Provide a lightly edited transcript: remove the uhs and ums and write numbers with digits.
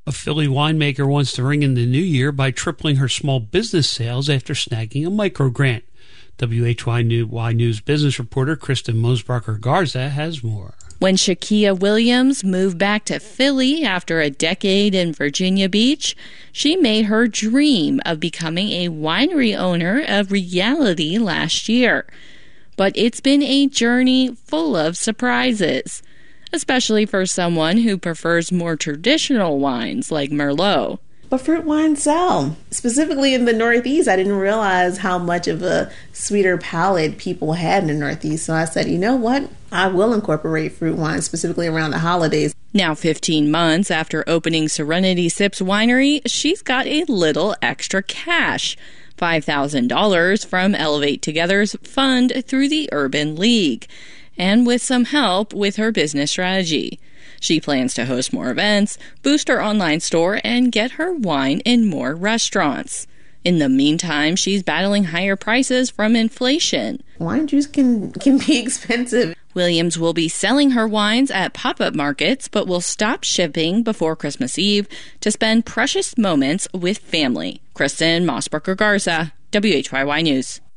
A Philly winemaker wants to ring in the new year by tripling her small business sales after snagging a micro grant. WHY News business reporter Kristen Mosbacher Garza has more. When Shakia Williams moved back to Philly after a decade in Virginia Beach, she made her dream of becoming a winery owner a reality last year. But it's been a journey full of surprises, especially for someone who prefers more traditional wines like Merlot. But fruit wines sell. Specifically in the Northeast, I didn't realize how much of a sweeter palate people had in the Northeast. So I said, you know what? I will incorporate fruit wines, specifically around the holidays. Now 15 months after opening Serenity Sips Winery, she's got a little extra cash. $5,000 from Elevate Together's fund through the Urban League, and with some help with her business strategy. She plans to host more events, boost her online store, and get her wine in more restaurants. In the meantime, she's battling higher prices from inflation. Wine juice can be expensive. Williams will be selling her wines at pop-up markets, but will stop shipping before Christmas Eve to spend precious moments with family. Kristen Mosbacher Garza, WHYY News.